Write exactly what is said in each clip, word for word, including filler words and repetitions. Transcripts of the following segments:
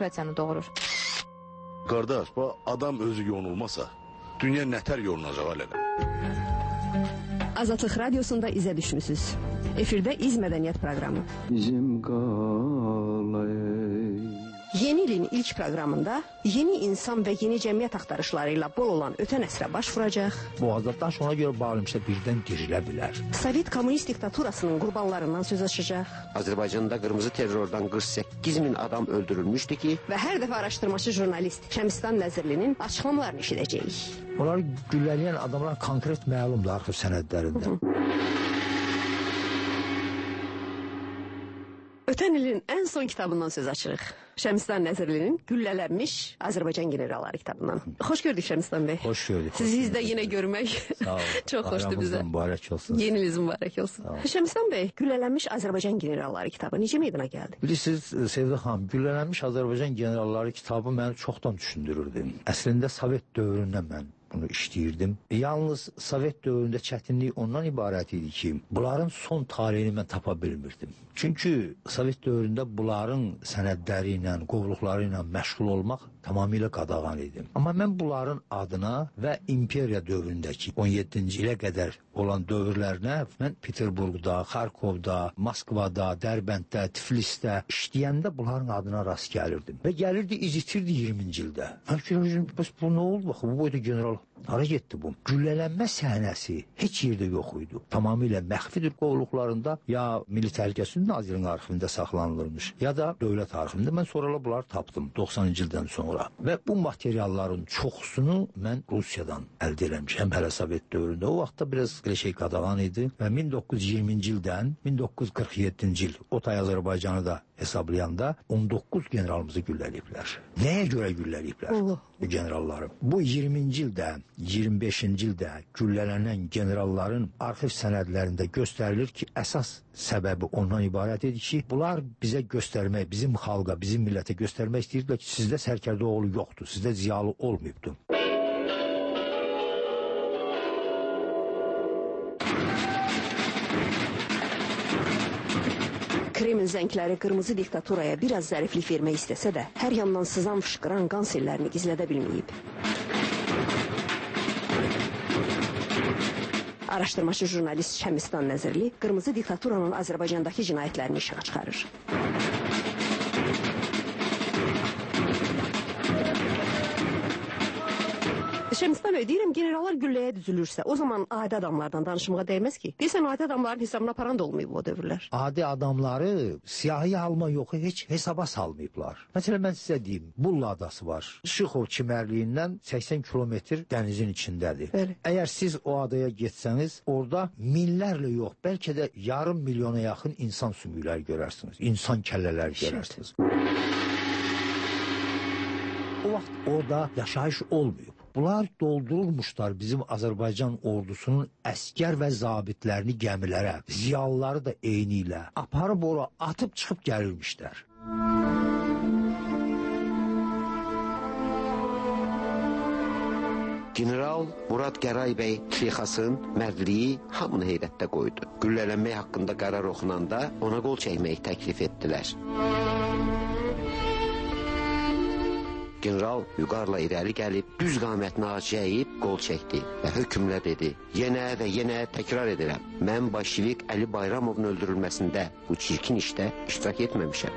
demokratiyanı doğurur. Qardaş, bu adam özü yonulmasa, dünya nətər yolunacaq alələ? Azadlıq Radiosunda izə düşmüsünüz. Efirdə İz Mədəniyyət proqramı. Bizim qalay. Yeni ilin ilk proqramında yeni insan və yeni cəmiyyət axtarışlarıyla bol olan ötən əsrə baş vuracaq. Boğazdan sonra görə bağlamışsa birdən dirilə bilər. Sovet kommunist diktaturasının qurbanlarından söz açacaq. Azərbaycanda qırmızı terrordan qırx səkkiz min adam öldürülmüşdü ki, və hər dəfə araşdırmacı jurnalist Şəmistan Nəzirlinin açıqlamalarını eşidəcəyik. Onları güllələyən adamlar konkret məlumdur arxiv sənədlərində. Hı -hı. Ötən ilin ən son kitabından söz açırıq. Şəmistan Nəzirlinin Güllələnmiş Azərbaycan generalları kitabından. Xoş gördük Şəmistan bəy. Xoş gördük. Sizi izdə yenə görmək çox xoşdur bizə. Mübarək olsun. Yeniniz mübarək olsun. Şəmistan bəy, Güllələnmiş Azərbaycan generalları kitabı necə meydana gəldi? Bilirsiniz Sevda xanım, Güllələnmiş Azərbaycan generalları kitabı məni çoxdan düşündürürdü. Əslində Sovet dövründən mən bunu işləyirdim. Yalnız Sovet dövründə çətinlik ondan ibarət idi ki, bunların son talihini mən tapa bilmirdim. Çünki Sovet dövründə bunların sənədləri ilə, qovluqları ilə məşğul olmaq tamamilə qadağan idi. Amma mən bunların adına və imperiya dövründəki on yeddinci ilə qədər olan dövrlərinə mən Peterburqda, Xarkovda, Moskvada, Dərbənddə, Tiflisdə işləyəndə bunların adına rast gəlirdim. Və gəlirdi, iz itirdi iyirminci ildə. Mən fikirləşdim, bəs bu nə oldu? Baxın, bu boyda general hara getdi bu? Güllələnmə səhnəsi heç yerdə yox idi. Tamamilə məxfidir qovluqlarında, ya Milli Təhlükəsizlik Nazirliyinin arxivində saxlanılırmış, ya da dövlət arxivində. Mən sonralar bunları tapdım doxsanıncı ildən sonra. Və bu materialların çoxsunu mən Rusiyadan əldə eləmişəm hələ Sovet dövründə. O vaxtda biraz elə şey qadağan idi və min doqquz yüz iyirminci ildən min doqquz yüz qırx yeddinci il Otay Azərbaycanı da hesablayanda on doqquz generalımızı gülləliyiblər. Nəyə görə gülləliyiblər bu generalları? Bu iyirminci ildə, iyirmi beşinci ildə güllələnən generalların arxiv sənədlərində göstərilir ki, əsas səbəbi ondan ibarət edir ki, bunlar bizə göstərmək, bizim xalqa, bizim millətə göstərmək istəyirdilər ki, sizdə sərkərdə oğlu yoxdur, sizdə ziyalı olmayıbdır. Kreml zəngləri qırmızı diktaturaya biraz zəriflik vermək istəsə də, hər yandan sızan fışqıran qan sellərini gizlədə bilməyib. Araşdırmacı jurnalist Şəmistan Nəzirli qırmızı diktaturanın Azərbaycandakı cinayətlərini işığa çıxarır. Şəmistan bəy, deyirəm, generallar gülləyə düzülürsə, o zaman adi adamlardan danışmağa dəyməz ki. Deyirsən, adi adamların hesabına paran da olmayıb o dövrlər. Adi adamları siyahıya alma yox, heç hesaba salmayıblar. Məsələn, mən sizə deyim, Bulla adası var. Şıxov çimərliyindən səksən kilometr dənizin içindədir. Bəli. Əgər siz o adaya getsəniz, orada minlərlə yox, bəlkə də yarım milyona yaxın insan sümükləri görərsiniz. İnsan kəllələri görərsiniz. O vaxt orada yaşayış olmayıb. Bunlar doldurulmuşlar bizim Azərbaycan ordusunun əskər və zabitlərini gəmilərə, ziyalıları da eyni ilə aparıb ora atıb çıxıb gəlirmişlər. General Murad Gəray bəy Şeyxasın mərdliyi hamını heyrətdə qoydu. Güllələnmək haqqında qərar oxunanda ona qol çəkmək təklif etdilər. General vüqarla irəli gəlib, düz qamətini acıyıb qol çəkdi və hökmlə dedi: yenə və yenə təkrar edirəm, mən Bolşevik Əli Bayramovun öldürülməsində bu çirkin işdə iştirak etməmişəm.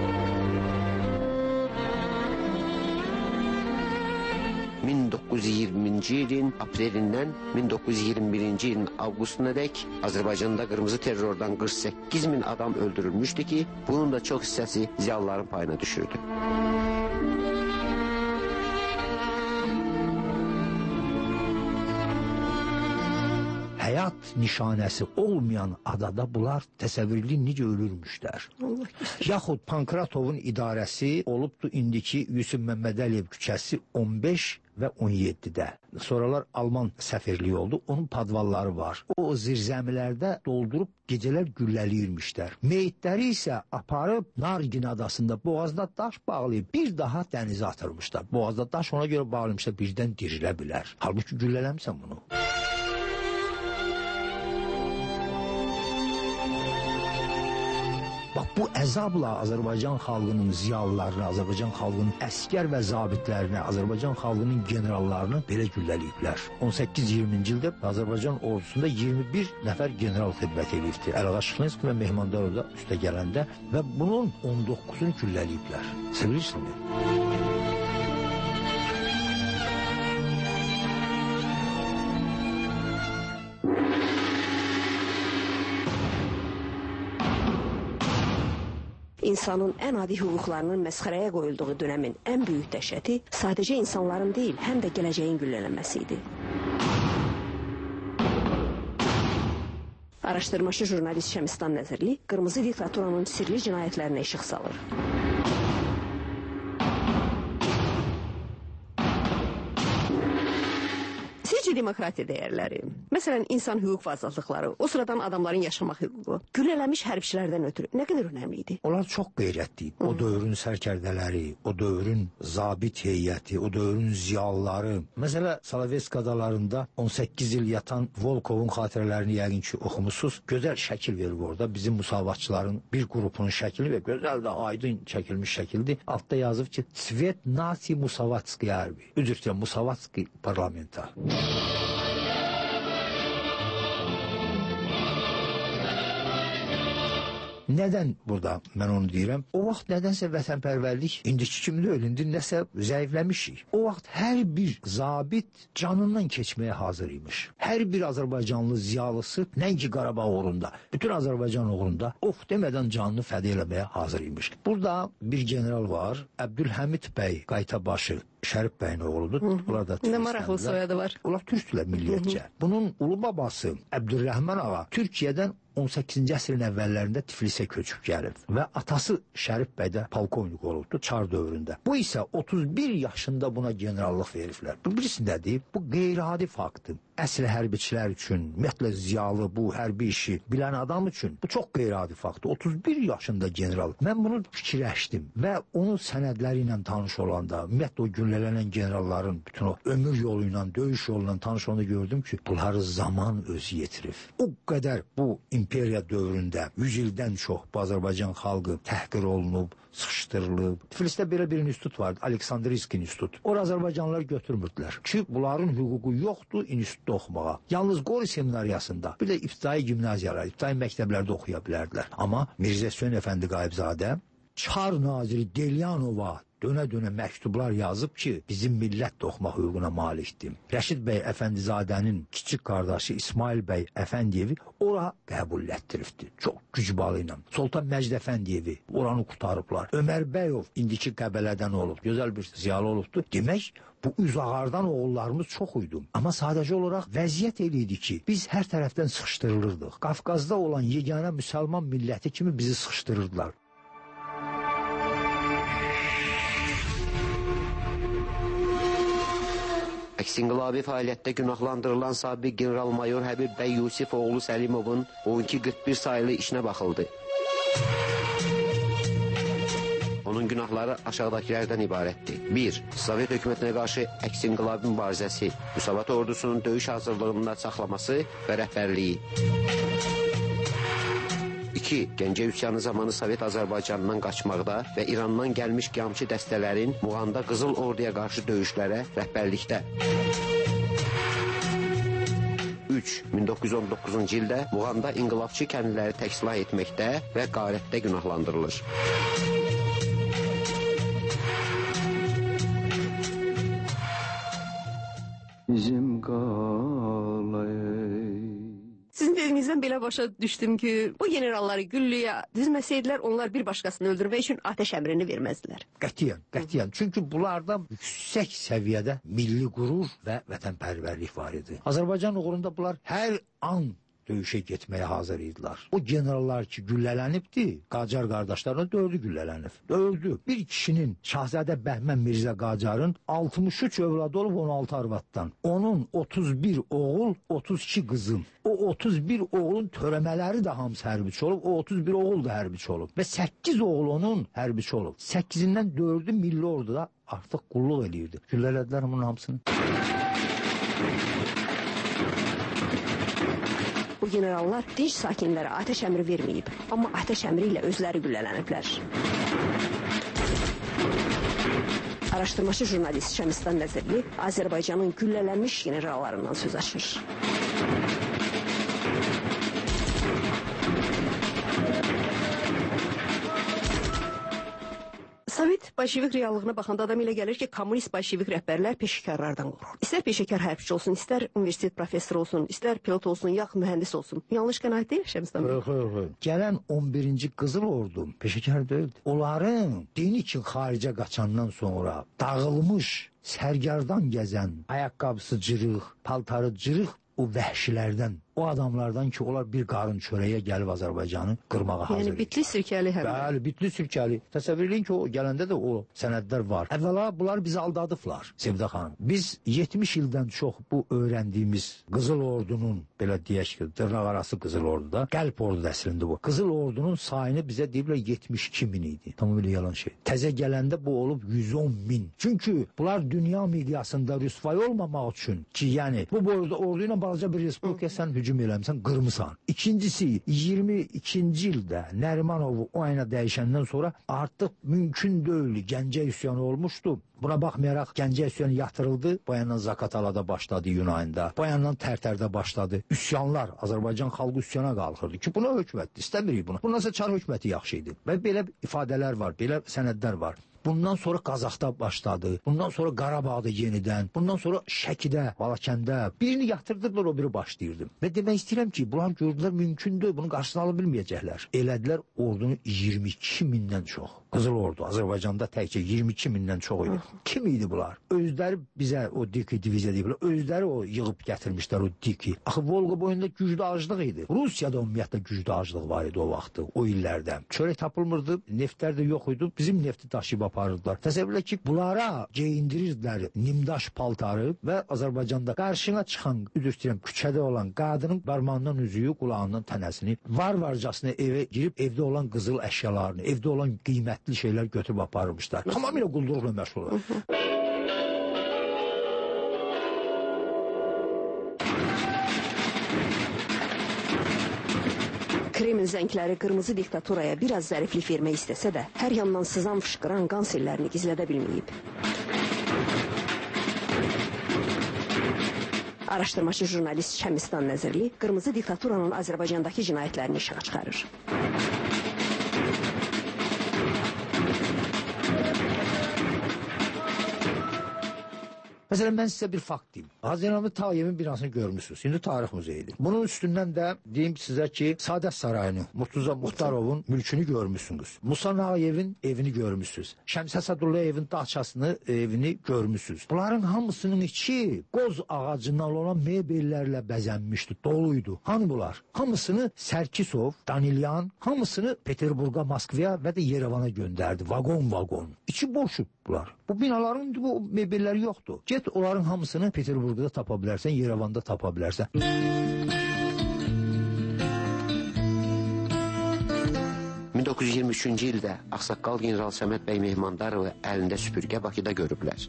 min doqquz yüz iyirminci ilin aprelindən min doqquz yüz iyirmi birinci ilin avqustuna dək Azərbaycanda qırmızı terrordan qırx səkkiz min adam öldürülmüşdü ki, bunun da çox hissəsi ziyalıların payına düşürdü. Həyat nişanəsi olmayan adada bunlar təsəvvürlü necə ölürmüşlər. Yaxud Pankratovun idarəsi olubdu indiki Yusuf Məmmədəliyev küçəsi on beş və on yeddidə. Sonralar Alman səfirliyi oldu, onun padvalları var. O zirzəmilərdə doldurub gecələr gülləliyirmişlər. Meyitləri isə aparıb Nargin adasında boğazda daş bağlayıb bir daha dənizə atırmışlar. Boğazda daş ona görə bağlamışlar, birdən dirilə bilər. Halbuki güllələmsən bunu. Bax bu əzabla Azərbaycan xalqının ziyalılarını, Azərbaycan xalqının əskər və zabitlərini, Azərbaycan xalqının generallarını belə gülləliyiblər. on səkkiz iyirminci ildə Azərbaycan ordusunda iyirmi bir nəfər general xidmət edibdi. Əlğa Şıxlinski və Mehmandarov da üstə gələndə və bunun on doqquzunu gülləliyiblər. Sevirsiniz? İnsanın ən adi hüquqlarının məsxərəyə qoyulduğu dönəmin ən böyük dəhşəti sadəcə insanların deyil, həm də gələcəyin güllələnməsi idi. Araşdırmacı jurnalist Şəmistan Nəzirli qırmızı diktaturanın sirli cinayətlərinə işıq salır. Sizcə demokratiya dəyərləri, məsələn insan hüquq və azadlıqları, o sıradan adamların yaşamaq hüququ, güllələmiş hərbçilərdən ötürü nə qədər önəmli idi? Onlar çox qeyrətli. O dövrün sərkərdələri, o dövrün zabit heyəti, o dövrün ziyalıları. Məsələ Salavesk adalarında on səkkiz il yatan Volkovun xatirələrini yəqin ki oxumusunuz. Gözəl şəkil verir orada. Bizim müsavatçıların bir qrupunun şəkli və gözəl də aydın çəkilmiş şəkildir. Altda yazıb ki, Svet Nasi Musavatski Arbi. Üzrlə Musavatski parlamenta. Nədən burada mən onu deyirəm? O vaxt nədənsə vətənpərvərlik indiki kimi də ölündü, nəsə zəifləmişik. O vaxt hər bir zabit canından keçməyə hazır imiş. Hər bir Azərbaycanlı ziyalısı, nəinki Qarabağ uğrunda, bütün Azərbaycan uğrunda of demədən canını fəda eləməyə hazır imiş. Burada bir general var, Əbdülhəmid bəy Qaytabaşı. Şərif bəyin oğludur. Bunlar da nə maraqlı soyadı var. Onlar türkdülər milliyyətcə. Bunun ulu babası Əbdülrəhman ağa Türkiyədən on səkkizinci əsrin əvvəllərində Tiflisə köçüb gəlib və atası Şərif bəy də polkovnik olubdu Çar dövründə. Bu isə otuz bir yaşında buna generallıq veriblər. Bu birisi nədir? Bu qeyri-adi faktdır. Əsl hərbiçilər üçün, ümumiyyətlə ziyalı bu hərbi işi bilən adam üçün bu çox qeyri-adi faktdır. otuz bir yaşında general. Mən bunu fikirləşdim və onun sənədləri ilə tanış olanda, ümumiyyətlə o güllələnən generalların bütün o ömür yolu ilə, döyüş yolu ilə tanış olanda gördüm ki, bunları zaman özü yetirib. O qədər bu imperiya dövründə yüz ildən çox Azərbaycan xalqı təhqir olunub, sıxışdırılıb. Tiflisdə belə bir institut vardı, Aleksandriyski institut. Ora Azərbaycanlılar götürmürdülər ki, bunların hüququ yoxdur institutda oxumağa. Yalnız Qori seminariyasında, bir də ibtidai gimnaziyalar, ibtidai məktəblərdə oxuya bilərdilər. Amma Mirzə Hüseyn Əfəndi Qayıbzadə Çar naziri Delyanova dönə-dönə məktublar yazıb ki, bizim millət də oxumaq hüququna malikdir. Rəşid bəy Əfəndizadənin kiçik qardaşı İsmail bəy Əfəndiyevi ora qəbul etdiribdi. Çox gücbalı ilə. Sultan Məcid Əfəndiyevi oranı qutarıblar. Ömər Bəyov indiki Qəbələdən olub. Gözəl bir ziyalı olubdu. Demək, bu üzağardan oğullarımız çox idi. Amma sadəcə olaraq vəziyyət eləydi ki, biz hər tərəfdən sıxışdırılırdıq. Qafqazda olan yeganə müsəlman milləti kimi bizi sıxışdırırdılar. Əks-inqilabi fəaliyyətdə günahlandırılan sabiq general-mayor Həbib bəy Yusif oğlu Səlimovun on iki qırx bir sayılı işinə baxıldı. Onun günahları aşağıdakilərdən ibarətdir. bir. Sovet hökumətinə qarşı əks-inqilabi mübarizəsi, Müsavat ordusunun döyüş hazırlığında saxlaması və rəhbərliyi. iki. Gəncə üsyanı zamanı Sovet Azərbaycanından qaçmaqda və İrandan gəlmiş qiyamçı dəstələrin Muğanda Qızıl Orduya qarşı döyüşlərə rəhbərlikdə. üç. min doqquz yüz on doqquzuncu ildə Muğanda inqilabçı kəndliləri təksilah etməkdə və qarətdə günahlandırılır. Bizim qalay. Sizin dediyinizdən belə başa düşdüm ki, bu generalları güllüyə dizməsəydilər, onlar bir başqasını öldürmək üçün atəş əmrini verməzdilər. Qətiyyən, qətiyyən. Çünki bunlarda yüksək səviyyədə milli qürur və vətənpərvərlik var idi. Azərbaycan uğrunda bunlar hər an döyüşə getməyə hazır idilər. O generallar ki güllələnibdi, Qacar qardaşlarına dördü güllələnib. Dördü. Bir kişinin Şahzadə Bəhmən Mirzə Qacarın altmış üç övladı olub on altı arvaddan. Onun otuz bir oğul, otuz iki qızım. O otuz bir oğulun törəmələri də hamısı hərbiçi olub, o otuz bir oğul da hərbiçi olub. Və səkkiz oğul onun hərbiçi olub. səkkizindən dördü milli orduda artıq qulluq eləyirdi. Güllələdilər bunun hamısını. Bu bu generallar dinç sakinlərə atəş əmri verməyib, amma atəş əmri ilə özləri güllələniblər. Araşdırmacı jurnalist Şəmistan Nəzirli Azərbaycanın güllələnmiş generallarından söz açır. Sovet bolşevik reallığına baxanda adam ilə gəlir ki, kommunist bolşevik rəhbərlər peşəkarlardan qorxur. İstər peşəkar hərbçi olsun, istər universitet professoru olsun, istər pilot olsun, yaxud mühəndis olsun. Yanlış qənaət deyil Şəmistan bəy? Yox, yox, yox. Gələn on birinci Qızıl Ordu peşəkar deyildi. Onların dini üçün xaricə qaçandan sonra dağılmış, sərgardan gəzən, ayaqqabısı cırıq, paltarı cırıq o vəhşilərdən, o adamlardan ki, onlar bir qarın çörəyə gəlib Azərbaycanı qırmağa hazır. Yəni bitli sürkəli həm. Bəli, bitli sürkəli. Təsəvvür edin ki, o gələndə də o sənədlər var. Əvvəla bunlar bizi aldadıblar, Sevda xanım. Biz yetmiş ildən çox bu öyrəndiyimiz Qızıl Ordunun, belə deyək ki, dırnaq arası Qızıl Orduda, qəlb ordu əslində bu. Qızıl Ordunun sayını bizə deyiblər yetmiş iki min idi. Tamamilə yalan şey. Təzə gələndə bu olub yüz on min. Çünki bunlar dünya miqyasında rüsvay olmamaq üçün ki, yəni bu ordu, ordu ilə balaca bir respublika sən hücum eləmişsən, qırmısan. İkincisi, iyirmi ikinci ildə Nərimanovu o ayına dəyişəndən sonra artıq mümkün deyil, Gəncə üsyanı olmuşdu. Buna baxmayaraq Gəncə üsyanı yatırıldı. Bu yandan Zaqatalada başladı iyun ayında. Bu yandan Tərtərdə başladı. Üsyanlar, Azərbaycan xalqı üsyana qalxırdı ki, buna hökumət istəmirik bunu. Bundan sonra Çar hökuməti yaxşı idi. Və belə ifadələr var, belə sənədlər var. Bundan sonra Qazaxda başladı. Bundan sonra Qarabağda yenidən. Bundan sonra Şəkidə, Balakəndə. Birini yatırdılar, o biri başlayırdı. Və demək istəyirəm ki, bunlar gördülər mümkündür. Bunu qarşısını ala bilməyəcəklər. Elədilər ordunu iyirmi iki mindən çox. Qızıl Ordu Azərbaycanda təkcə iyirmi iki mindən çox idi. Kim idi bunlar? Özləri bizə o diki diviziya deyiblər. Özləri o yığıb gətirmişlər o diki. Axı Volqa boyunda güclü aclıq idi. Rusiyada ümumiyyətlə güclü aclıq var idi o vaxtı, o illərdə. Çörək tapılmırdı, neftlər də yox idi. Bizim nefti daşıyıb aparırdılar. Təsəvvürlə ki, bunlara geyindirirdilər nimdaş paltarı və Azərbaycanda qarşına çıxan, üzr istəyirəm, küçədə olan qadının barmağından üzüyü, qulağından tənəsini, var-varcasına evə girib evdə olan qızıl əşyalarını, evdə olan qiymətli şeylər götürüb aparırmışlar. Tamamilə qulluqla məşğul olur. Kreml zəngləri qırmızı diktaturaya biraz zəriflik vermək istəsə də, hər yandan sızan fışqıran qan sellərini gizlədə bilməyib. Araşdırmacı jurnalist Şəmistan Nəzirli qırmızı diktaturanın Azərbaycandakı cinayətlərini işığa çıxarır. Məsələn, mən sizə bir fakt deyim. Haziranlı Tağıyevin binasını görmüşsünüz. İndi Tarix Muzeyidir. Bunun üstündən də deyim sizə ki, Saadət Sarayını, Murtuza Muxtarovun mülkünü görmüşsünüz. Musa Nağıyevin evini görmüşsünüz. Şəmsə Sadullayevin dağçasını, evini görmüşsünüz. Bunların hamısının içi qoz ağacından olan mebellərlə bəzənmişdi, doluydu. Hani bunlar? Hamısını Sərkisov, Danilyan, hamısını Peterburqa, Moskvaya və də Yerevana göndərdi. Vagon-vagon. İçi boşub bunlar. Bu binaların bu mebelləri yoxdur. Get onların hamısını Peterburqda tapa bilərsən, Yerevanda tapa bilərsən. min doqquz yüz iyirmi üçüncü ildə Ağsaqqal general Səməd bəy Mehmandarovu əlində süpürgə Bakıda görüblər.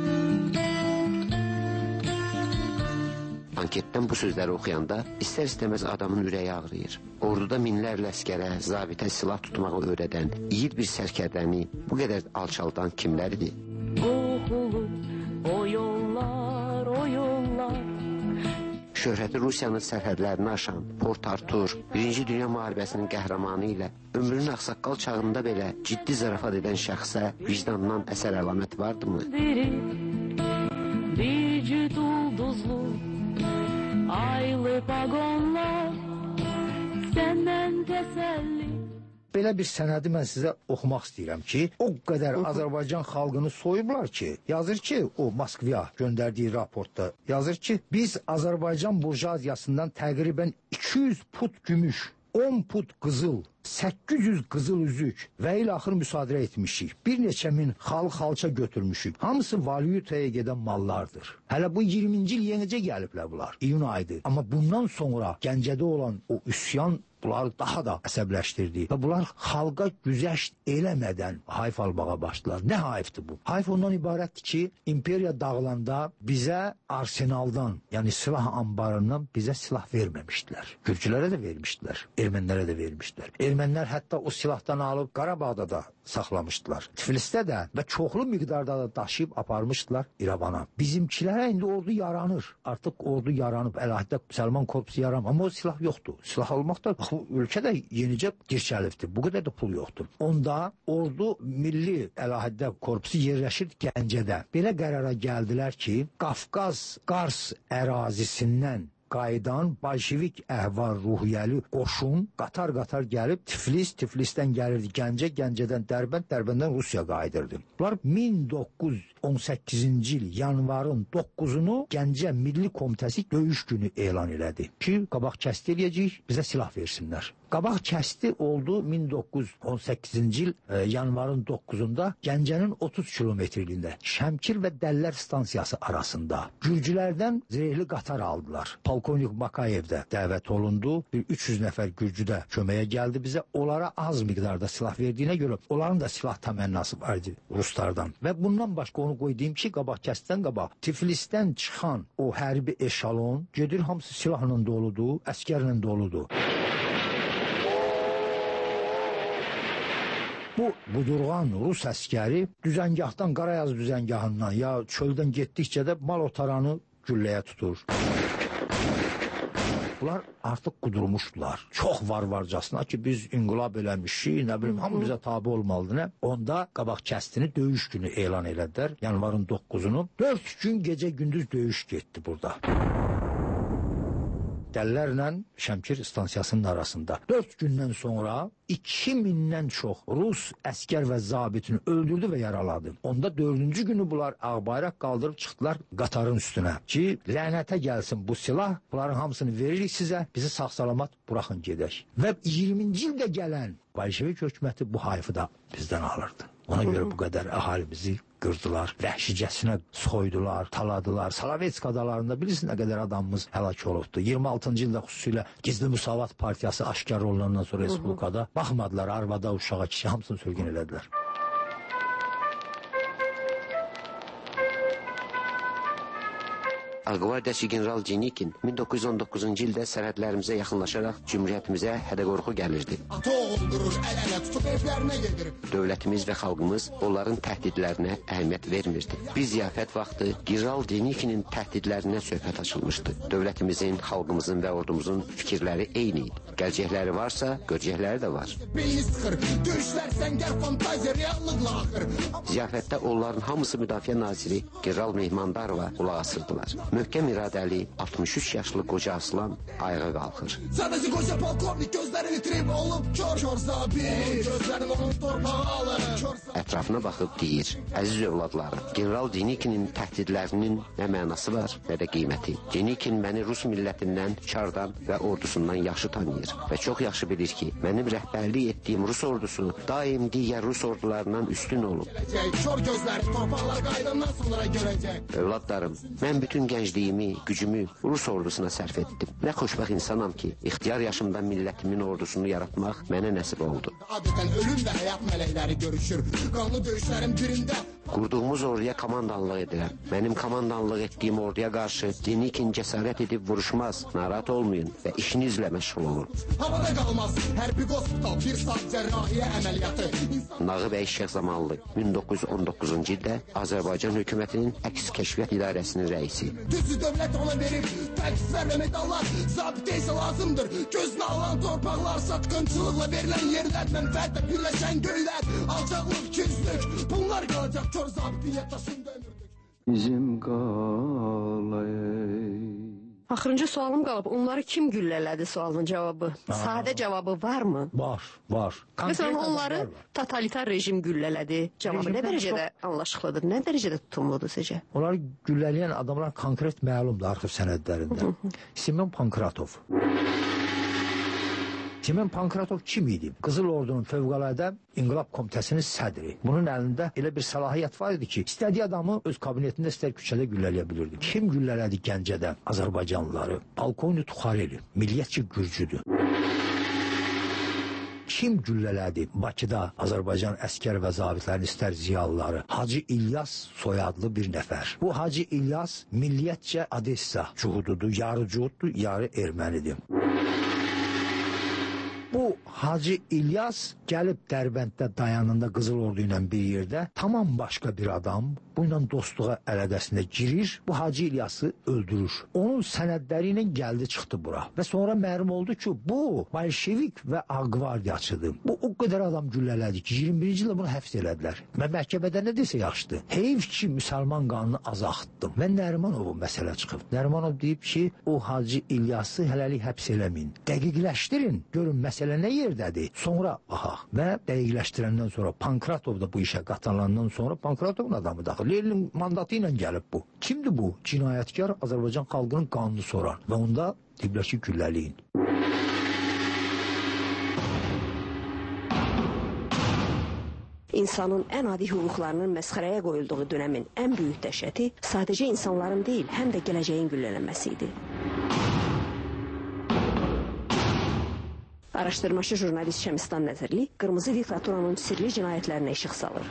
Anketdən bu sözləri oxuyanda istər-istəməz adamın ürəyi ağrıyır. Orduda minlərlə əskərə, zabitə silah tutmağı öyrədən, yiğit bir sərkərdəni bu qədər alçaldan kimlərdir? Qoxulu o yollar, o yollar. Şöhrəti Rusiyanın sərhədlərini aşan Port Artur, Birinci Dünya Müharibəsinin qəhrəmanı ilə ömrünün ağsaqqal çağında belə ciddi zarafat edən şəxsə vicdandan əsər əlamət vardımı? Diri, bir cüt ulduzlu, aylı pagonlar, səndən təsəlli. Belə bir sənədi mən sizə oxumaq istəyirəm ki, o qədər Azərbaycan xalqını soyublar ki, yazır ki, o Moskvaya göndərdiyi raportda yazır ki, biz Azərbaycan burjaziyasından təqribən iki yüz put gümüş, on put qızıl, səkkiz yüz qızıl üzük və il axır müsadirə etmişik. Bir neçə min xal xalça götürmüşük. Hamısı valyutaya gedən mallardır. Hələ bu iyirminci il yenicə gəliblər bunlar. İyun ayıdır. Amma bundan sonra Gəncədə olan o üsyan bunları daha da əsəbləşdirdi. Və bunlar xalqa güzəşt eləmədən hayf almağa başladılar. Nə hayfdır bu? Hayf ondan ibarətdir ki, imperiya dağılanda bizə arsenaldan, yəni silah ambarından bizə silah verməmişdilər. Gürcülərə də vermişdilər, ermənilərə də vermişdilər. Ermənilər hətta o silahdan alıb Qarabağda da saxlamışdılar. Tiflisdə də və çoxlu miqdarda da daşıyıb aparmışdılar İrəvana. Bizimkilərə indi ordu yaranır. Artıq ordu yaranıb, əlahiddə Müsəlman korpusu yaranıb. Amma o silah yoxdur. Silah almaq da bu ölkədə yenicə dirçəlibdir. Bu qədər də pul yoxdur. Onda ordu milli əlahiddə korpusu yerləşir Gəncədə. Belə qərara gəldilər ki, Qafqaz Qars ərazisindən qayıdan bolşevik əhval ruhiyyəli qoşun qatar-qatar gəlib Tiflis, Tiflisdən gəlirdi Gəncə, Gəncədən Dərbənd, Dərbəndən Rusiya qayıdırdı. Bunlar min doqquz yüz on səkkizinci il yanvarın doqquzunu Gəncə Milli Komitəsi döyüş günü elan elədi ki, qabaq kəsti eləyəcəyik, bizə silah versinlər. Qabaq kəsti oldu min doqquz yüz on səkkizinci il e, yanvarın doqquzunda Gəncənin otuz kilometrliyində Şəmkir və Dəllər stansiyası arasında Gürcülərdən zirehli qatar aldılar. Polkovnik Bakayev də dəvət olundu. Bir üç yüz nəfər Gürcü də köməyə gəldi bizə. Onlara az miqdarda silah verdiyinə görə onların da silah təmənnası vardı Ruslardan. Və bundan başqa onu qoydum ki, qabaq kəstdən qabaq Tiflisdən çıxan o hərbi eşalon gedir, hamısı silahla doludur, əskərlə doludur. Bu budurğan Rus əskəri düzəngahdan, Qarayaz düzəngahından ya çöldən getdikcə də mal otaranı gülləyə tutur. Bunlar artıq qudurmuşdular. Çox var-varcasına ki, biz inqilab eləmişik, nə bilim, hamı bizə tabi olmalıdır, nə? Onda qabaq kəstini döyüş günü elan elədilər, yanvarın doqquzunu. Dörd gün gecə-gündüz döyüş getdi burada. Dəllərlə Şəmkir stansiyasının arasında. Dörd gündən sonra iki mindən çox Rus əskər və zabitini öldürdü və yaraladı. Onda dördüncü günü bunlar ağbayraq qaldırıb çıxdılar qatarın üstünə ki, lənətə gəlsin bu silah, bunların hamısını veririk sizə, bizi sağ-salamat buraxın gedək. Və iyirminci ildə gələn bolşevik hökuməti bu hayfı da bizdən alırdı. Ona görə bu qədər əhalimizi qırdılar, vəhşicəsinə soydular, taladılar. Salavetsk adalarında bilirsiniz nə qədər adamımız həlak olubdu. iyirmi altıncı ildə xüsusilə Gizli Müsavat Partiyası aşkar olandan sonra Respublikada baxmadılar, arvada, uşağa, kişi hamısını sürgün elədilər. Ağqvardiyaçı general Denikin min doqquz yüz on doqquzuncu ildə sərhədlərimizə yaxınlaşaraq cümhuriyyətimizə hədə-qorxu gəlirdi. Ata oğuldurur, əl-ələ tutub evlərinə gedir. Dövlətimiz və xalqımız onların təhdidlərinə əhəmiyyət vermirdi. Bir ziyafət vaxtı general Denikinin təhdidlərinə söhbət açılmışdı. Dövlətimizin, xalqımızın və ordumuzun fikirləri eyni idi. Gələcəkləri varsa, görəcəkləri də var. Beyni sıxır, döyüşlər səngər fantaziya, reallıqla axır. Ziyafətdə onların hamısı müdafiə naziri general Mehmandarova qulaq asırdılar. Möhkəm iradəli altmış üç yaşlı qoca aslan ayağa qalxır. Sadəcə qoca polkovnik gözlərini itirib olub kör, kör zabit, gözlərini onun torpağı alır. Ətrafına baxıb deyir, əziz övladlarım, general Denikinin təhdidlərinin nə mənası var, nə də qiyməti. Denikin məni Rus millətindən, çardan və ordusundan yaxşı tanıyır və çox yaxşı bilir ki, mənim rəhbərlik etdiyim Rus ordusu daim digər Rus ordularından üstün olub. Kör gözləri torpaqlar qaydandan sonra görəcək. Övladlarım, mən bütün gəncliyimi, gücümü Rus ordusuna sərf etdim. Nə xoşbəxt insanam ki, ixtiyar yaşımda millətimin ordusunu yaratmaq mənə nəsib oldu. Adətən ölüm və həyat mələkləri görüşür. Qanlı döyüşlərin birində qurduğumuz orduya komandanlıq edirəm. Mənim komandanlıq etdiyim orduya qarşı Denikin cəsarət edib vuruşmaz, narahat olmayın və işinizlə məşğul olun. Havada qalmaz, hərbi qospital, bir saat cərrahiyyə əməliyyatı. Nağı bəy Şeyxzamanlı min doqquz yüz on doqquzuncu ildə Azərbaycan hökumətinin əks kəşfiyyat idarəsinin rəisi. Düzü dövlət ona verib, təqsizlər və medallar, zabitə isə lazımdır. Gözünə alan torpaqlar, satqınçılıqla verilən yerlər, mənfəətlə birləşən göylər, alçaqlıq, küzlük, bunlar qalacaq kör zabitin yataşında ömürdük. Bizim qalay. Axırıncı sualım qalıb, onları kim güllələdi sualının cavabı? Sadə cavabı varmı? Var, var. Məsələn, onları totalitar rejim güllələdi. Cavabı nə dərəcədə anlaşıqlıdır, nə dərəcədə tutumludur sizcə? Onları güllələyən adamlar konkret məlumdur arxiv sənədlərində. Simeon Pankratov. Semen Pankratov kim idi? Qızıl Ordunun Fövqəladə İnqilab Komitəsinin sədri. Bunun əlində elə bir səlahiyyət var idi ki, istədiyi adamı öz kabinetində istər küçədə güllələyə bilirdi. Kim güllələdi Gəncədə Azərbaycanlıları? Polkovnik Tuxareli, milliyyətçi gürcüdür. Kim güllələdi Bakıda Azərbaycan əskər və zabitlərini istər ziyalıları? Hacı İlyas soyadlı bir nəfər. Bu Hacı İlyas milliyyətcə Odessa cuhududur, yarı cuhuddur, yarı ermənidir. Bu Hacı İlyas gəlib Dərbənddə dayanında Qızıl Ordu ilə bir yerdə tamam başqa bir adam bu ilə dostluğa əlaqəsində girir, bu Hacı İlyası öldürür. Onun sənədləri ilə gəldi çıxdı bura və sonra məlum oldu ki, bu Bolşevik və Ağqvardiyaçıdır. Bu o qədər adam güllələdi ki, iyirmi birinci ildə bunu həbs elədilər. Mən məhkəmədə nə desə yaxşıdır. Heyf ki, müsəlman qanını azaltdım. Və Nərimanovun məsələ çıxıb. Nərimanov deyib ki, o Hacı İlyası hələlik həbs eləməyin. Dəqiqləşdirin, görün məsələ nə yerdədir. Sonra baxaq. Və dəqiqləşdirəndən sonra Pankratov da bu işə qatılandan sonra Pankratovun adamı daxil. Lenin mandatı ilə gəlib bu. Kimdir bu? Cinayətkar Azərbaycan xalqının qanını soran. Və onda deyiblər ki, güllələyin. İnsanın ən adi hüquqlarının məsxərəyə qoyulduğu dönəmin ən böyük dəhşəti sadəcə insanların deyil, həm də gələcəyin güllələnməsi idi. Araşdırmacı jurnalist Şəmistan Nəzirli qırmızı diktaturanın sirli cinayətlərinə işıq salır.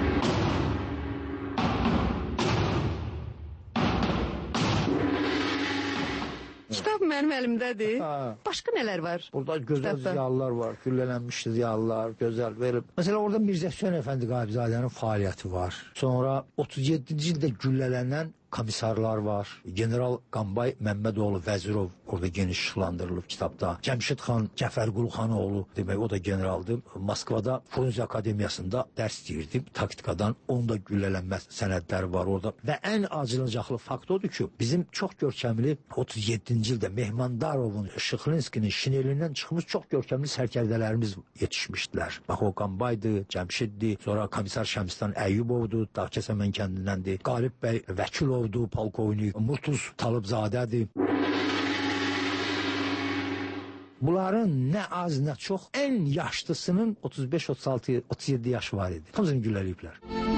Kitab mənim əlimdədir. Başqa nələr var? Burada gözəl ziyalılar var, güllələnmiş ziyalılar, gözəl verib. Məsələn, orada Mirzə Hüseyn Əfəndi Qabizadənin fəaliyyəti var. Sonra otuz yeddinci ildə güllələnən komissarlar var. General Qambay Məmmədoğlu Vəzirov orada geniş işlandırılıb kitabda. Cəmşid xan Cəfərqulu xanoğlu, demək o da generaldır. Moskvada Frunze Akademiyasında dərs deyirdi taktikadan. Onun da güllələnmə sənədləri var orada. Və ən acılacaqlı fakt odur ki, bizim çox görkəmli otuz yeddinci ildə Mehmandarovun, Şıxlinskinin şinelindən çıxmış çox görkəmli sərkərdələrimiz yetişmişdilər. Bax o Qambaydı, Cəmşiddi, sonra komissar Şəmistan Əyyubovdu, Dağkəsəmən kəndindəndir. Qalib bəy Vəkilov polkovnik Murtuz Talıbzadədir. Bunların nə az, nə çox ən yaşlısının otuz beş, otuz altı, otuz yeddi yaşı var idi. Hamısını gülləliyiblər.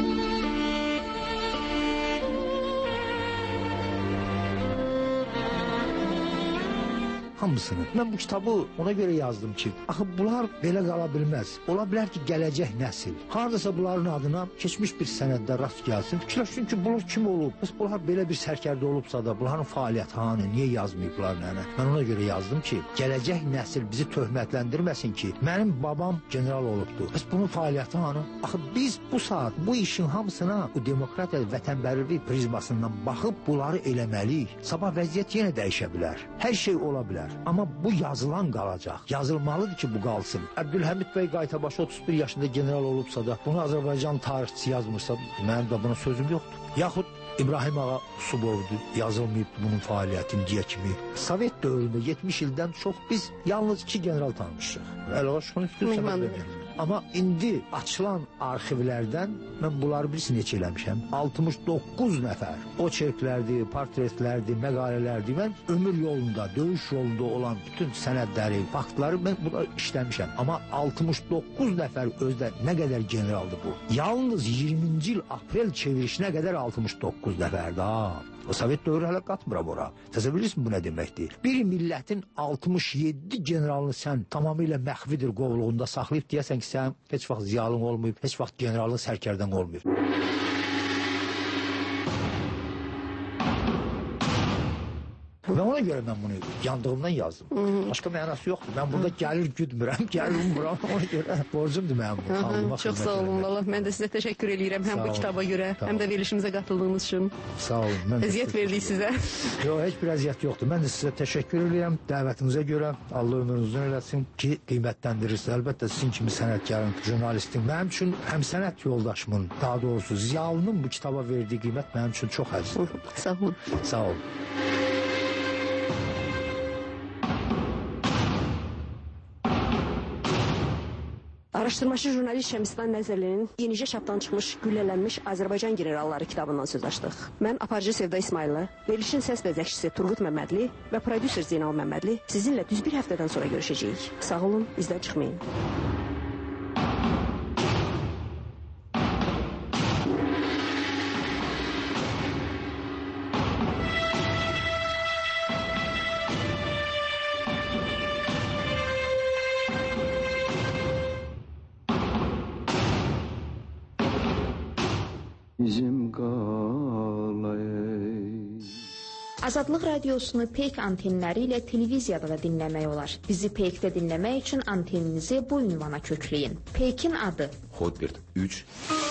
Hamısını. Mən bu kitabı ona görə yazdım ki, axı bunlar belə qala bilməz. Ola bilər ki, gələcək nəsil hardasa bunların adına keçmiş bir sənəddə rast gəlsin. Fikirləşsin ki, bunlar kim olub? Bəs bunlar belə bir sərkərdə olubsa da, bunların fəaliyyəti hanı, niyə yazmayıblar nənə? Mən ona görə yazdım ki, gələcək nəsil bizi töhmətləndirməsin ki, mənim babam general olubdu. Bəs bunun fəaliyyəti hanı? Axı biz bu saat bu işin hamısına bu demokratiya vətənpərvərlik prizmasından baxıb bunları eləməliyik. Sabah vəziyyət yenə dəyişə bilər. Hər şey ola bilər. Amma bu yazılan qalacaq. Yazılmalıdır ki, bu qalsın. Əbdülhəmid bəy Qaytabaşı otuz bir yaşında general olubsa da, bunu Azərbaycan tarixçisi yazmırsa, mənim də buna sözüm yoxdur. Yaxud İbrahim Ağa Subovdu, yazılmayıb bunun fəaliyyəti indiyə kimi. Sovet dövründə yetmiş ildən çox biz yalnız iki general tanımışıq. Əlağa şunu istəyirsən deməyəm. Amma indi açılan arxivlərdən mən bunları bilsin neçə eləmişəm. altmış doqquz nəfər. O çerklərdir, portretlərdir, məqalələrdir. Mən ömür yolunda, döyüş yolunda olan bütün sənədləri, faktları mən buna işləmişəm. Amma altmış doqquz nəfər özdə nə qədər generaldır bu? Yalnız iyirminci il aprel çevirişinə qədər altmış doqquz nəfərdir. Ha. O Sovet dövrü hələ qatmıram ora. Təsəvvür edirsin bu nə deməkdir? Bir millətin altmış yeddi generalını sən tamamilə məxvidir qovluğunda saxlayıb deyəsən ki, sən heç vaxt ziyalın olmayıb, heç vaxt generalın sərkərdən olmayıb. Və ona görə mən bunu yandığımdan yazdım. Başqa mənası yoxdur. Mən burada gəlir güdmürəm, gəlir ummuram. Ona görə borcumdur mənim bu xalqıma. Çox sağ olun valla. Mən də sizə təşəkkür edirəm həm bu kitaba görə, həm də verilişimizə qatıldığınız üçün. Sağ olun. Əziyyət verdik sizə. Yox, heç bir əziyyət yoxdur. Mən də sizə təşəkkür edirəm dəvətinizə görə. Allah ömrünüzü eləsin ki, qiymətləndirirsiniz. Əlbəttə sizin kimi sənətkarın, jurnalistin, mənim üçün həm sənət yoldaşımın, daha doğrusu ziyalının bu kitaba verdiyi qiymət mənim üçün çox əzizdir. Sağ olun. Sağ olun. Araşdırmaçı jurnalist Şəmistan Nəzərlinin yenicə çapdan çıxmış Güllələnmiş Azərbaycan generalları kitabından söz açdıq. Mən aparıcı Sevda İsmayıllı, verilişin səs bəzəkçisi Turqut Məmmədli və prodüser Zeynal Məmmədli sizinlə düz bir həftədən sonra görüşəcəyik. Sağ olun, bizdən çıxmayın. Bizim qalay. Azadlıq radiosunu Peyk antenləri ilə televiziyada da dinləmək olar. Bizi Peykdə dinləmək üçün anteninizi bu ünvana kökləyin. Peykin adı Hotbird üç